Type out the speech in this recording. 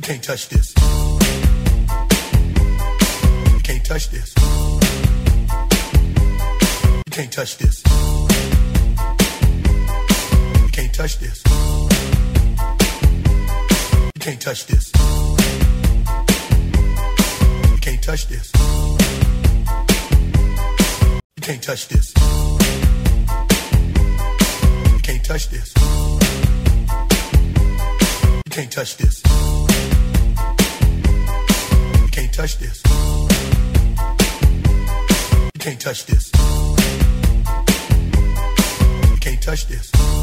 can't touch this. You can't touch this. You can't touch this. You can't touch this. You can't touch this. You can't touch this. You can't touch this. You can't touch this. You can't touch this. You can't touch this. You can't touch this. You can't touch this.